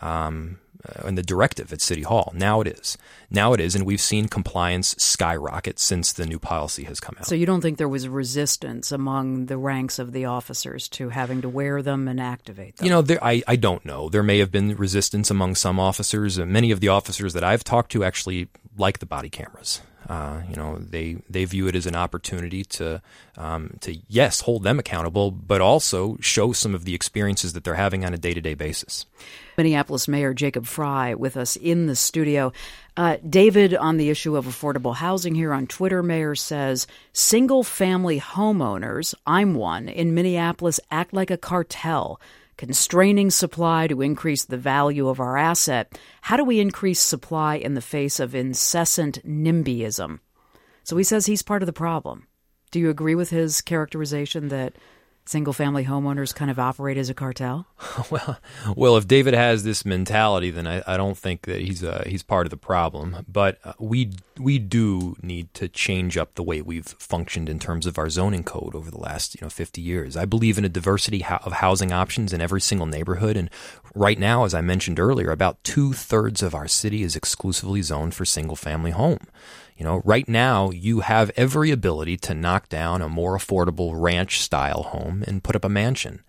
Um, uh, and the directive at City Hall. Now it is. Now it is, and we've seen compliance skyrocket since the new policy has come out. So you don't think there was resistance among the ranks of the officers to having to wear them and activate them? You know, there, I, I don't know. There may have been resistance among some officers. And many of the officers that I've talked to actually like the body cameras. Uh, you know, they they view it as an opportunity to um, to yes, hold them accountable, but also show some of the experiences that they're having on a day-to-day basis. Minneapolis Mayor Jacob Fry with us in the studio. Uh, David, on the issue of affordable housing here on Twitter, Mayor says, single-family homeowners, I'm one, in Minneapolis act like a cartel, constraining supply to increase the value of our asset. How do we increase supply in the face of incessant NIMBYism? So he says he's part of the problem. Do you agree with his characterization that single-family homeowners kind of operate as a cartel? Well, well, if David has this mentality, then I, I don't think that he's uh, he's part of the problem. But uh, we we do need to change up the way we've functioned in terms of our zoning code over the last you know fifty years. I believe in a diversity ho- of housing options in every single neighborhood, and right now, as I mentioned earlier, about two thirds of our city is exclusively zoned for single-family home. You know, right now, you have every ability to knock down a more affordable ranch-style home and put up a mansion. You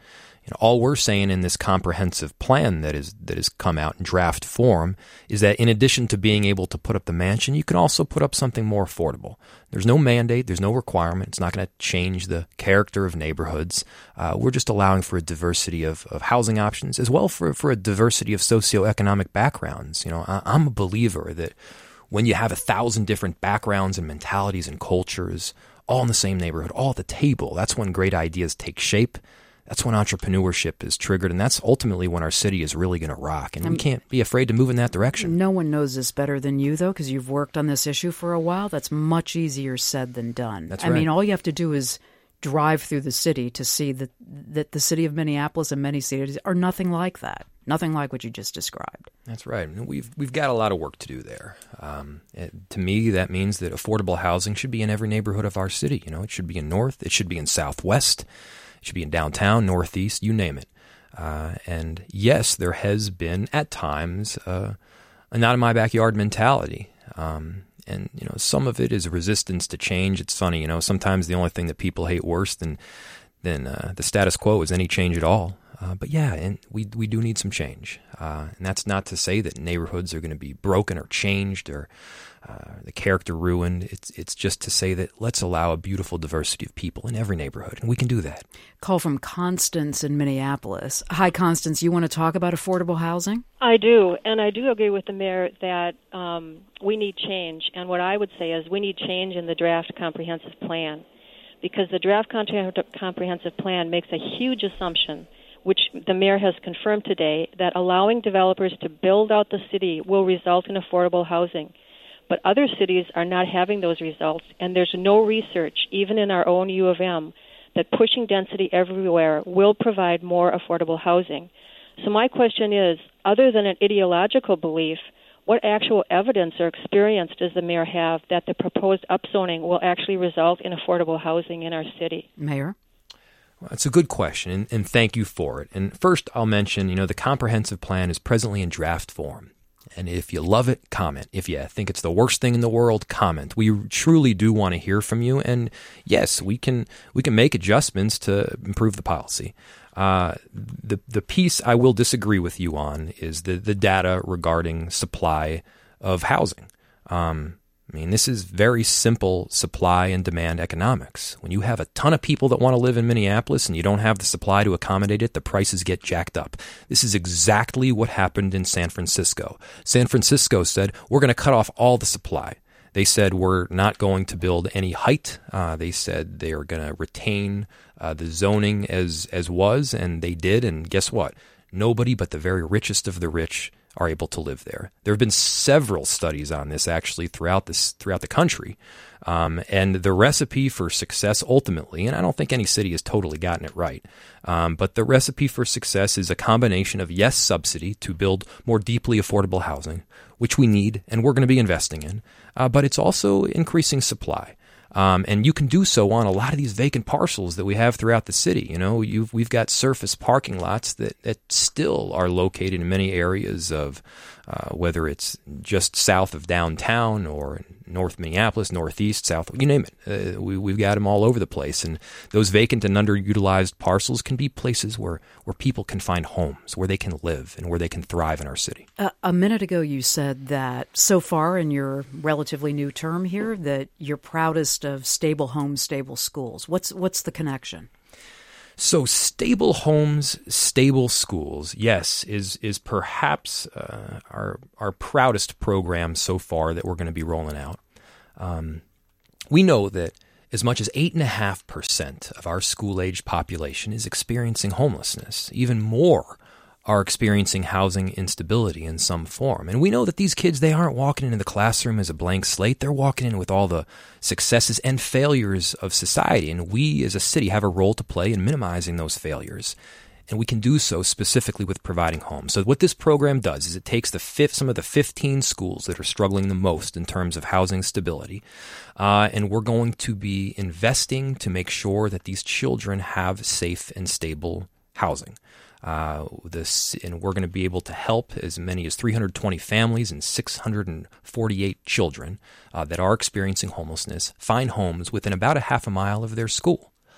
And all we're saying in this comprehensive plan that is that has come out in draft form is that in addition to being able to put up the mansion, you can also put up something more affordable. There's no mandate. There's no requirement. It's not going to change the character of neighborhoods. Uh, we're just allowing for a diversity of, of housing options, as well for, for a diversity of socioeconomic backgrounds. You know, I, I'm a believer that when you have a thousand different backgrounds and mentalities and cultures all in the same neighborhood, all at the table, that's when great ideas take shape. That's when entrepreneurship is triggered, and that's ultimately when our city is really going to rock. And, and we can't be afraid to move in that direction. No one knows this better than you, though, because you've worked on this issue for a while. That's much easier said than done. That's I right. mean, all you have to do is drive through the city to see that that the city of Minneapolis and many cities are nothing like that. Nothing like what you just described. That's right. We've we've got a lot of work to do there. Um, it, to me, that means that affordable housing should be in every neighborhood of our city. You know, it should be in North. It should be in Southwest. It should be in downtown, Northeast, you name it. Uh, and yes, there has been at times uh, a not in my backyard mentality. Um, and, you know, some of it is resistance to change. It's funny, you know, sometimes the only thing that people hate worse than than uh, the status quo is any change at all. Uh, but yeah, and we we do need some change. Uh, and that's not to say that neighborhoods are going to be broken or changed or uh, the character ruined. It's it's just to say that let's allow a beautiful diversity of people in every neighborhood, and we can do that. Call from Constance in Minneapolis. Hi, Constance. You want to talk about affordable housing? I do, and I do agree with the mayor that um, we need change. And what I would say is we need change in the draft comprehensive plan, because the draft comprehensive plan makes a huge assumption, which the mayor has confirmed today, that allowing developers to build out the city will result in affordable housing. But other cities are not having those results, and there's no research, even in our own U of M, that pushing density everywhere will provide more affordable housing. So my question is, other than an ideological belief, what actual evidence or experience does the mayor have that the proposed upzoning will actually result in affordable housing in our city? Mayor? Well, it's a good question, and, and thank you for it. And first, I'll mention, you know, the comprehensive plan is presently in draft form. And if you love it, comment. If you think it's the worst thing in the world, comment. We truly do want to hear from you. And yes, we can we can make adjustments to improve the policy. Uh, the the piece I will disagree with you on is the the data regarding supply of housing. Um, I mean, this is very simple supply and demand economics. When you have a ton of people that want to live in Minneapolis and you don't have the supply to accommodate it, the prices get jacked up. This is exactly what happened in San Francisco. San Francisco said, we're going to cut off all the supply. They said, we're not going to build any height. Uh, they said they are going to retain uh, the zoning as, as was, and they did. And guess what? Nobody but the very richest of the rich are able to live there. There have been several studies on this actually throughout this throughout the country, um, and the recipe for success ultimately, and I don't think any city has totally gotten it right, um, but the recipe for success is a combination of yes, subsidy to build more deeply affordable housing, which we need and we're going to be investing in, uh, but it's also increasing supply. Um, and you can do so on a lot of these vacant parcels that we have throughout the city. You know, you've, we've got surface parking lots that, that still are located in many areas of, uh, whether it's just south of downtown or North Minneapolis, Northeast, South, you name it. Uh, we, we've got them all over the place. And those vacant and underutilized parcels can be places where, where people can find homes, where they can live and where they can thrive in our city. Uh, a minute ago, you said that so far in your relatively new term here that you're proudest of stable homes, stable schools. What's what's the connection? So stable homes, stable schools, yes, is is perhaps uh, our our proudest program so far that we're going to be rolling out. Um, we know that as much as eight point five percent of our school-aged population is experiencing homelessness. Even more are experiencing housing instability in some form. And we know that these kids, they aren't walking into the classroom as a blank slate. They're walking in with all the successes and failures of society. And we as a city have a role to play in minimizing those failures. And we can do so specifically with providing homes. So what this program does is it takes the fifth, some of the fifteen schools that are struggling the most in terms of housing stability, uh, and we're going to be investing to make sure that these children have safe and stable housing. Uh, this, and we're going to be able to help as many as three hundred twenty families and six hundred forty-eight children uh, that are experiencing homelessness find homes within about a half a mile of their school.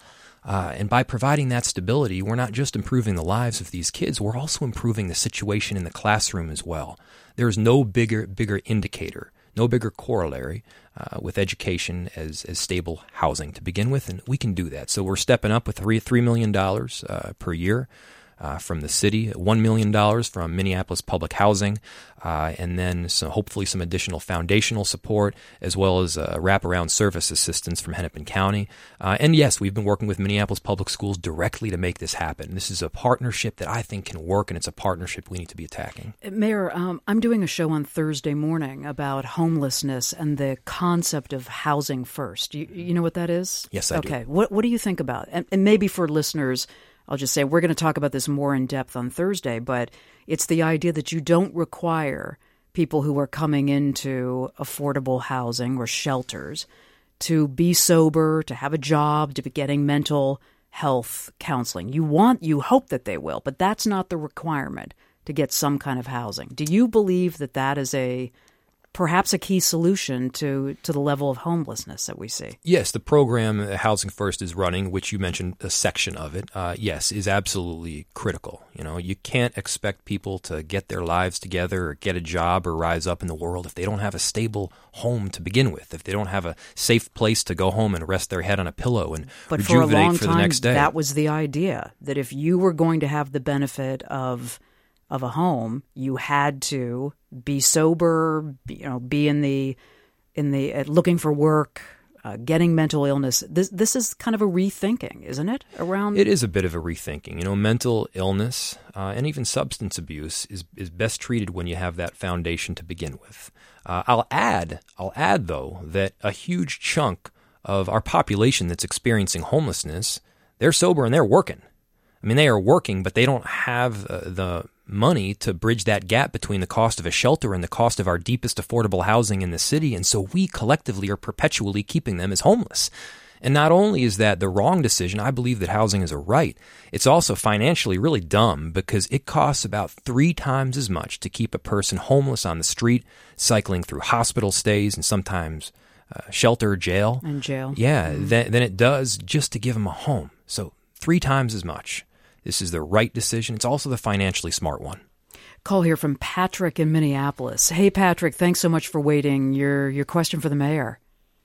Uh, and by providing that stability, we're not just improving the lives of these kids, we're also improving the situation in the classroom as well. There is no bigger bigger indicator, no bigger corollary uh, with education as, as stable housing to begin with, and we can do that. So we're stepping up with three, $3 million dollars uh, per year. Uh, from the city, one million dollars from Minneapolis Public Housing, uh, and then so hopefully some additional foundational support, as well as uh, wraparound service assistance from Hennepin County. Uh, and yes, we've been working with Minneapolis Public Schools directly to make this happen. This is a partnership that I think can work, and it's a partnership we need to be attacking. Mayor, um, I'm doing a show on Thursday morning about homelessness and the concept of housing first. You, you know what that is? Yes, I okay. do. Okay. What, what do you think about it? And, and maybe for listeners, I'll just say we're going to talk about this more in depth on Thursday, but it's the idea that you don't require people who are coming into affordable housing or shelters to be sober, to have a job, to be getting mental health counseling. You want, you hope that they will, but that's not the requirement to get some kind of housing. Do you believe that that is a perhaps a key solution to, to the level of homelessness that we see? Yes, the program uh, Housing First is running, which you mentioned a section of it, uh, yes, is absolutely critical. You know, you can't expect people to get their lives together or get a job or rise up in the world if they don't have a stable home to begin with, if they don't have a safe place to go home and rest their head on a pillow and but rejuvenate for, a long for time, the next day. That was the idea, that if you were going to have the benefit of of a home, you had to be sober, be, you know, be in the in the uh, looking for work, uh, getting mental illness. This this is kind of a rethinking, isn't it? Around it is a bit of a rethinking. You know, mental illness uh, and even substance abuse is is best treated when you have that foundation to begin with. Uh, I'll add, I'll add though that a huge chunk of our population that's experiencing homelessness, they're sober and they're working. I mean, they are working, but they don't have uh, the money to bridge that gap between the cost of a shelter and the cost of our deepest affordable housing in the city, and so we collectively are perpetually keeping them as homeless. And not only is that the wrong decision, I believe that housing is a right. It's also financially really dumb because it costs about three times as much to keep a person homeless on the street, cycling through hospital stays and sometimes uh, shelter, jail. And jail. Yeah, Mm-hmm. than, than it does just to give them a home. So three times as much. This is the right decision. It's also the financially smart one. Call here from Patrick in Minneapolis. Hey, Patrick, thanks so much for waiting. Your your question for the mayor.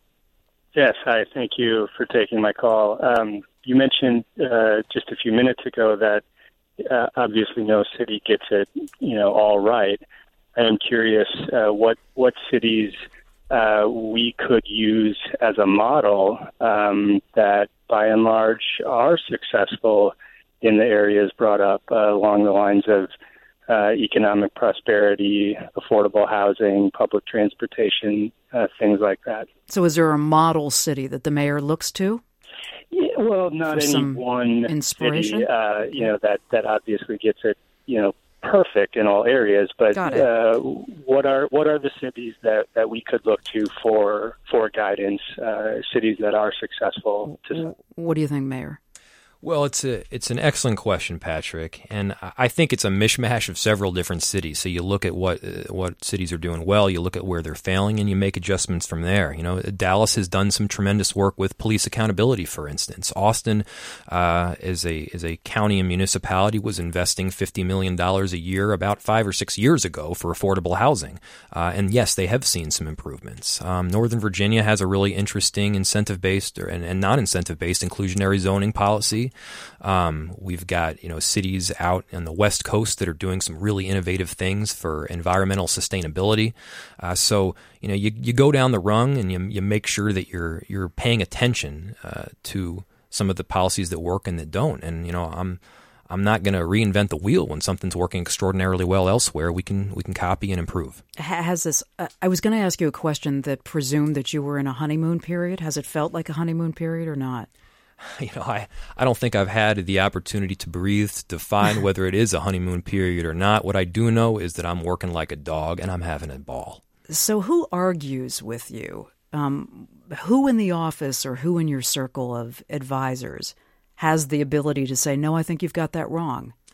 Yes, hi. Thank you for taking my call. Um, you mentioned uh, just a few minutes ago that uh, obviously no city gets it, you know, all right. I am curious uh, what what cities uh, we could use as a model um, that, by and large, are successful in the areas brought up uh, along the lines of uh, economic prosperity, affordable housing, public transportation, uh, things like that. So is there a model city that the mayor looks to? Yeah, well, not any one inspiration? city, uh, you know, that, that obviously gets it, you know, perfect in all areas. But uh, what are what are the cities that, that we could look to for for guidance? Uh, cities that are successful. To... What do you think, Mayor? Well, it's a it's an excellent question, Patrick, and I think it's a mishmash of several different cities. So you look at what uh, what cities are doing well, you look at where they're failing, and you make adjustments from there. You know, Dallas has done some tremendous work with police accountability, for instance. Austin, uh, as a as a county and municipality, was investing fifty million dollars a year about five or six years ago for affordable housing, uh, and yes, they have seen some improvements. Um, Northern Virginia has a really interesting incentive-based or, and, and non-incentive-based inclusionary zoning policy. Um, we've got, you know, cities out on the West Coast that are doing some really innovative things for environmental sustainability. Uh, so, you know, you, you go down the rung and you you make sure that you're you're paying attention uh, to some of the policies that work and that don't. And, you know, I'm I'm not going to reinvent the wheel when something's working extraordinarily well elsewhere. We can we can copy and improve. Has this? Uh, I was going to ask you a question that presumed that you were in a honeymoon period. Has it felt like a honeymoon period or not? You know, I, I don't think I've had the opportunity to breathe to define whether it is a honeymoon period or not. What I do know is that I'm working like a dog and I'm having a ball. So who argues with you? Um, who in the office or who in your circle of advisors has the ability to say, no, I think you've got that wrong?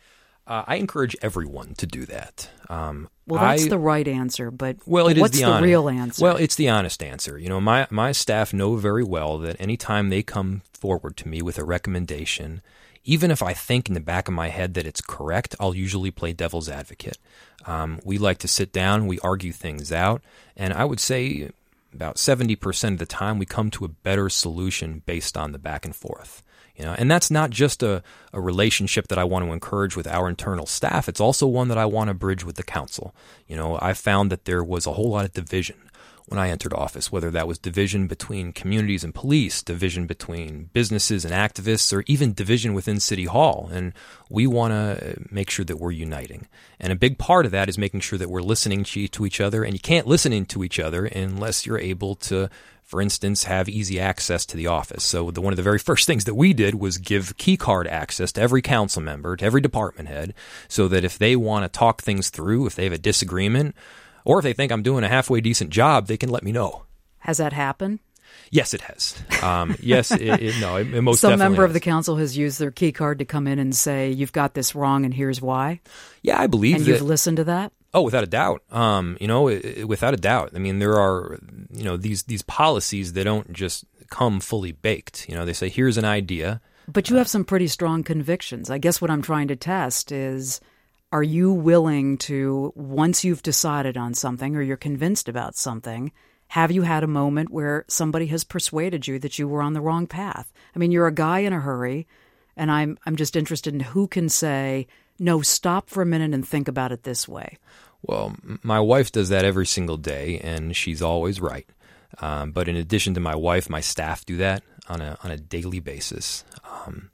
Uh, I encourage everyone to do that. Um, well, that's I, the right answer, but well, it what's is the, the honest, real answer? Well, it's the honest answer. You know, my, my staff know very well that anytime they come forward to me with a recommendation, even if I think in the back of my head that it's correct, I'll usually play devil's advocate. Um, we like to sit down, we argue things out, and I would say about seventy percent of the time we come to a better solution based on the back and forth. You know, and that's not just a, a relationship that I want to encourage with our internal staff. It's also one that I want to bridge with the council. You know, I found that there was a whole lot of division when I entered office, whether that was division between communities and police, division between businesses and activists, or even division within City Hall. And we want to make sure that we're uniting. And a big part of that is making sure that we're listening to each other. And you can't listen to each other unless you're able to, for instance, have easy access to the office. So the, one of the very first things that we did was give key card access to every council member, to every department head, so that if they want to talk things through, if they have a disagreement, or if they think I'm doing a halfway decent job, they can let me know. Has that happened? Yes, it has. Um, yes, it, it, no, it, it most Some definitely member has. of the council has used their key card to come in and say, you've got this wrong and here's why? Yeah, I believe and that. And you've listened to that? Oh, without a doubt. Um, you know, it, it, without a doubt. I mean, there are, you know, these these policies that don't just come fully baked. You know, they say, here's an idea. But you have some pretty strong convictions. I guess what I'm trying to test is, are you willing to, once you've decided on something or you're convinced about something, have you had a moment where somebody has persuaded you that you were on the wrong path? I mean, you're a guy in a hurry, and I'm I'm just interested in who can say, no, stop for a minute and think about it this way. Well, my wife does that every single day, and she's always right. Um, but in addition to my wife, my staff do that on a on a daily basis. Um,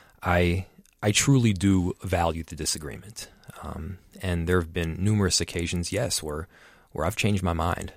I I truly do value the disagreement. Um, and there have been numerous occasions, yes, where where I've changed my mind.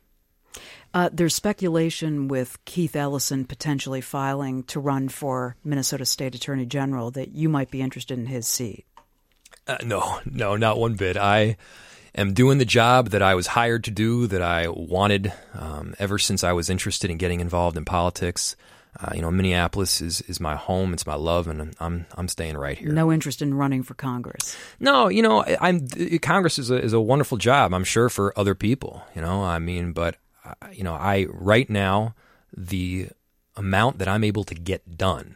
Uh, there's speculation with Keith Ellison potentially filing to run for Minnesota State Attorney General that you might be interested in his seat. Uh, no, no, not one bit. I am doing the job that I was hired to do, that I wanted um, ever since I was interested in getting involved in politics. Uh, you know, Minneapolis is, is my home. It's my love, and I'm I'm staying right here. No interest in running for Congress. No, you know, I, I'm Congress is a is a wonderful job, I'm sure, for other people. You know, I mean, but uh, you know, I right now the amount that I'm able to get done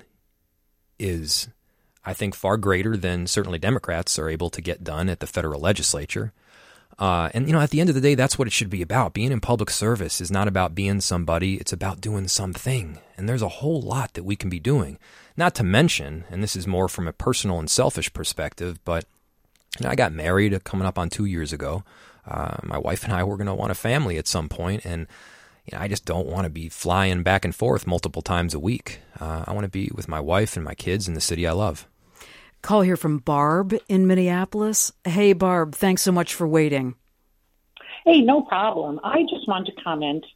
is, I think, far greater than certainly Democrats are able to get done at the federal legislature. Uh, and, you know, at the end of the day, that's what it should be about. Being in public service is not about being somebody. It's about doing something. And there's a whole lot that we can be doing. Not to mention, and this is more from a personal and selfish perspective, but you know, I got married coming up on two years ago. Uh, my wife and I were going to want a family at some point, and you know, I just don't want to be flying back and forth multiple times a week. Uh, I want to be with my wife and my kids in the city I love. Call here from Barb in Minneapolis. Hey, Barb, thanks so much for waiting. Hey, no problem. I just want to comment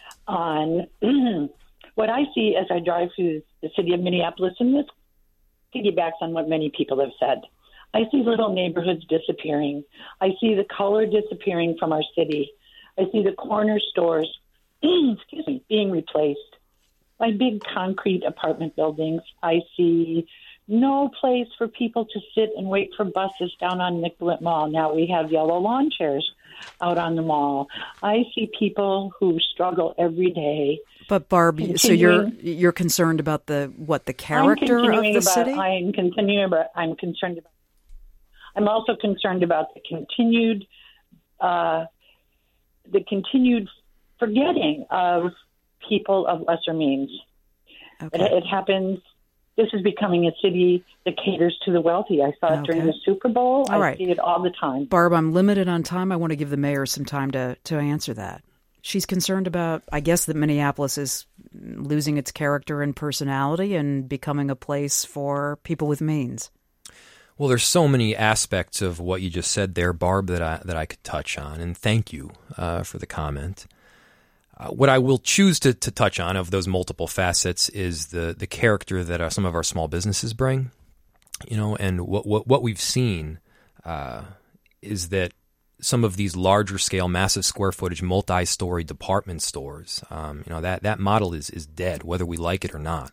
on what I see as I drive through the city of Minneapolis, and this piggybacks on what many people have said. I see little neighborhoods disappearing. I see the color disappearing from our city. I see the corner stores, excuse me, being replaced by big concrete apartment buildings. I see no place for people to sit and wait for buses down on Nicollet Mall. Now we have yellow lawn chairs out on the mall. I see people who struggle every day. But Barb, so you're you're concerned about the what the character of the about, city? I'm continuing about. I'm concerned about. I'm also concerned about the continued, uh, the continued forgetting of people of lesser means. Okay. It, it happens. This is becoming a city that caters to the wealthy. I saw it Okay. during the Super Bowl. All I right. see it all the time. Barb, I'm limited on time. I want to give the mayor some time to, to answer that. She's concerned about, I guess, that Minneapolis is losing its character and personality and becoming a place for people with means. Well, there's so many aspects of what you just said there, Barb, that I that I could touch on, and thank you uh, for the comment. Uh, what I will choose to, to touch on of those multiple facets is the the character that uh, some of our small businesses bring, you know, and what what, what we've seen uh, is that some of these larger scale, massive square footage, multi-story department stores, um, you know, that, that model is is dead, whether we like it or not.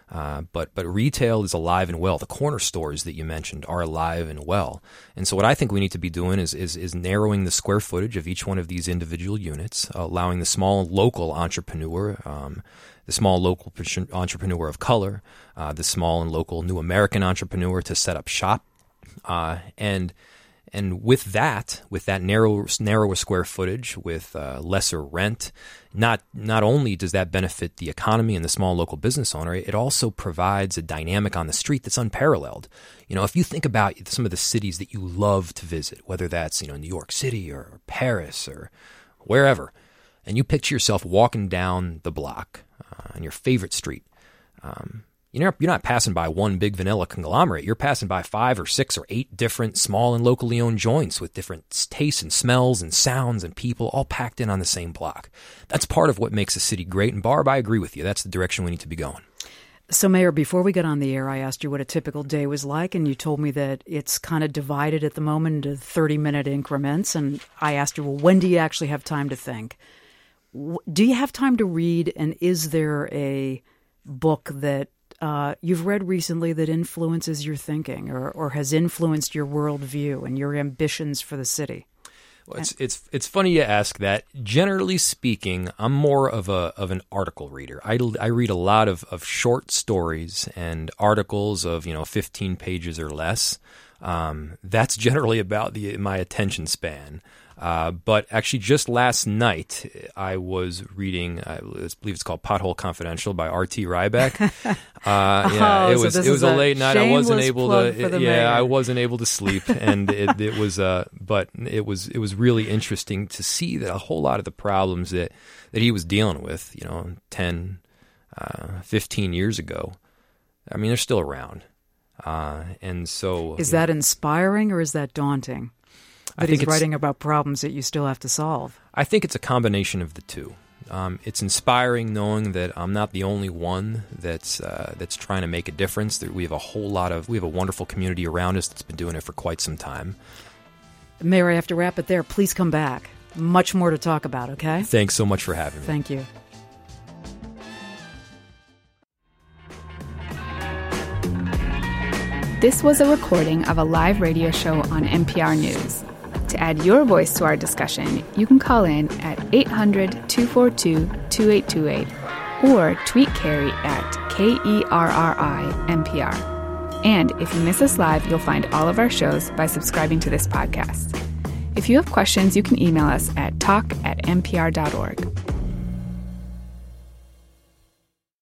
Uh, but but retail is alive and well. The corner stores that you mentioned are alive and well. And so what I think we need to be doing is is, is narrowing the square footage of each one of these individual units, allowing the small local entrepreneur, um, the small local entrepreneur of color, uh, the small and local new American entrepreneur to set up shop. Uh, and And with that, with that narrow, narrower square footage, with uh, lesser rent, not not only does that benefit the economy and the small local business owner, it also provides a dynamic on the street that's unparalleled. You know, if you think about some of the cities that you love to visit, whether that's, you know, New York City or Paris or wherever, and you picture yourself walking down the block uh, on your favorite street, um, You're not, you're not passing by one big vanilla conglomerate. You're passing by five or six or eight different small and locally owned joints with different tastes and smells and sounds and people all packed in on the same block. That's part of what makes a city great. And Barb, I agree with you. That's the direction we need to be going. So, Mayor, before we got on the air, I asked you what a typical day was like, and you told me that it's kind of divided at the moment into thirty-minute increments. And I asked you, well, when do you actually have time to think? Do you have time to read, and is there a book that Uh, you've read recently that influences your thinking or, or has influenced your worldview and your ambitions for the city? Well, it's it's it's funny you ask that. Generally speaking, I'm more of a of an article reader. I, I read a lot of, of short stories and articles of, you know, fifteen pages or less. Um, that's generally about the my attention span. Uh, but actually, just last night, I was reading, I believe it's called Pothole Confidential by R T Ryback. Uh, yeah, oh, it was so it was a, a late night. I wasn't able to. It, yeah, mayor. I wasn't able to sleep, and it, it was. Uh, but it was it was really interesting to see that a whole lot of the problems that that he was dealing with, you know, ten, uh, fifteen years ago, I mean, they're still around, uh, and so is that inspiring or is that daunting? That I think he's writing about problems that you still have to solve. I think it's a combination of the two. Um, it's inspiring knowing that I'm not the only one that's uh, that's trying to make a difference. That we have a whole lot of we have a wonderful community around us that's been doing it for quite some time. Mayor, I have to wrap it there. Please come back. Much more to talk about. Okay. Thanks so much for having me. Thank you. This was a recording of a live radio show on N P R News. To add your voice to our discussion, you can call in at eight hundred, two four two, two eight two eight or tweet Carrie at K E R R I N P R. And if you miss us live, you'll find all of our shows by subscribing to this podcast. If you have questions, you can email us at talk at n p r dot org.